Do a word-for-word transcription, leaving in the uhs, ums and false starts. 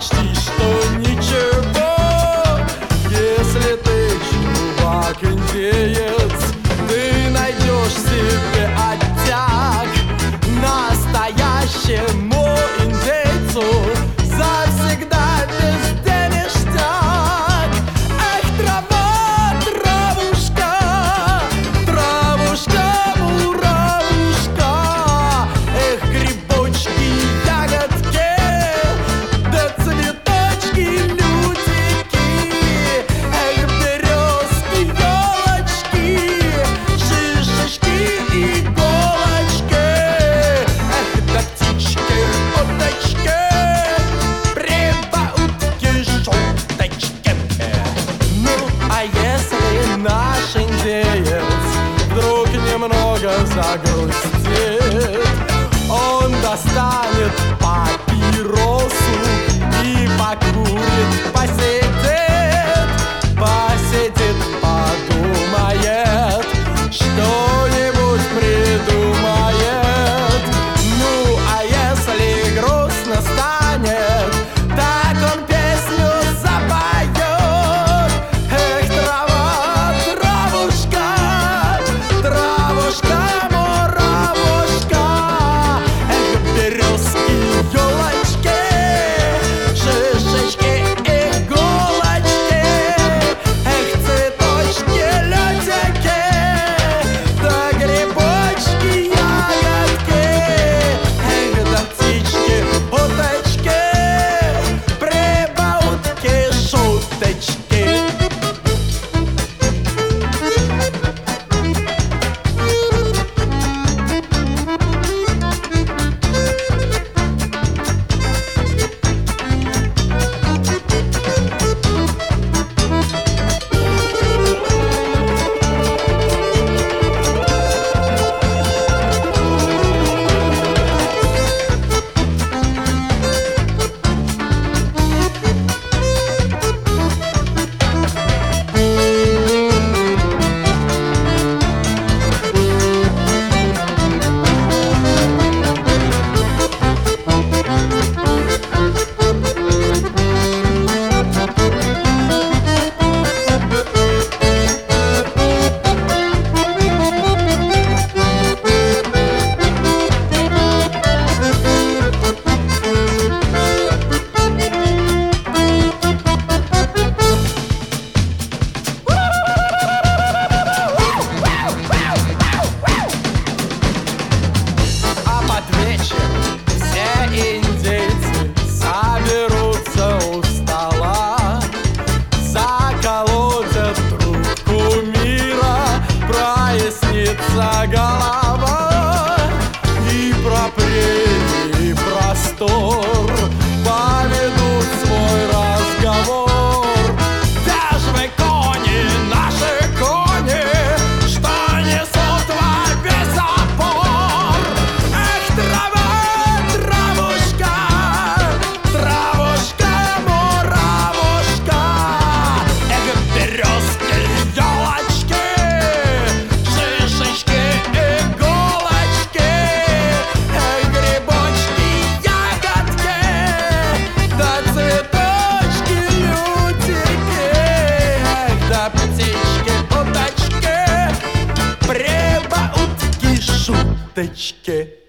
почти что ничего. Если ты чувак-индеец, ты найдешь себе оттяг. Настоящему индейцу завсегда везде ништяк. Эх, трава, травушка, травушка, муравушка. Эх, грибочки, ягодки, да цветочки, лютики. Эх, березки, елочки, шишечки, иголочки. Эх, да птички, уточки, прибаутки, шуточки. Ну, а если наш индеец вдруг немного загрустит, он достанет папиросу и покурит, посидит, посидит, подумает, что-нибудь придумает. Ну, а если грустно станет, так он песню запоет. Эх, трава, травушка, травушка, муравушка. Эх, березки, елочки, шишечки, иголочки. Эх, цветочки, лютики, да грибочки, ягодки. Эх, да птички, уточки, прибаутки, шуточки. А под вечер все индейцы соберутся у стола, заколотят трубку мира, прояснится голова. И про прерии и простор поведут свой разговор. Где ж вы, кони, наши кони, что несут во весь опор? Эх, трава, травушка, травушка, муравушка. Эх, березки, елочки, шишечки, иголочки. Эх, грибочки, ягодки, да цветочки, лютики. Эх, да птички, уточки, прибаутки, шуточки.